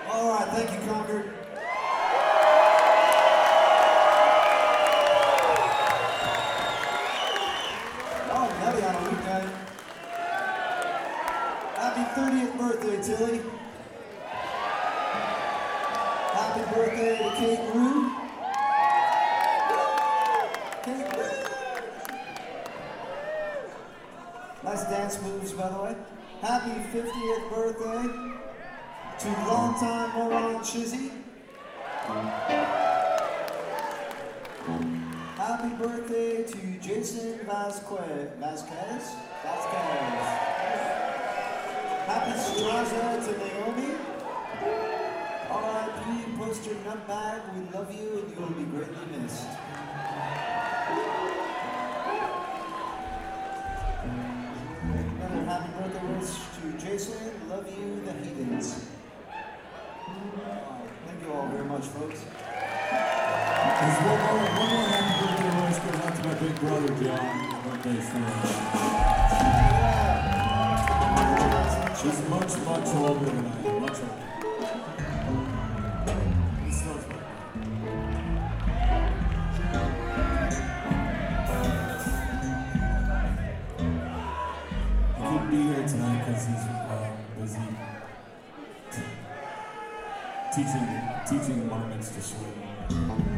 All right, thank you, Concord. Oh, Nelly on a weeknight. Happy 30th birthday, Tilly. Happy birthday to Kate Rue. Kate Rue. Nice dance moves, by the way. Happy 50th birthday to longtime Moron Shizzy. Happy birthday to Jason Vasquez. Happy Straza to Naomi. R.I.P. Poster Nutbag, we love you and you will be greatly missed. Another happy birthday wish to Jason, love you, the Heathens. Thank you all very much, folks. There's one more happy birthday wish goes out to my big brother, John. Birthday He's much older than I am, much older. He smells good. He couldn't be here tonight because he's busy teaching Marmots to swim.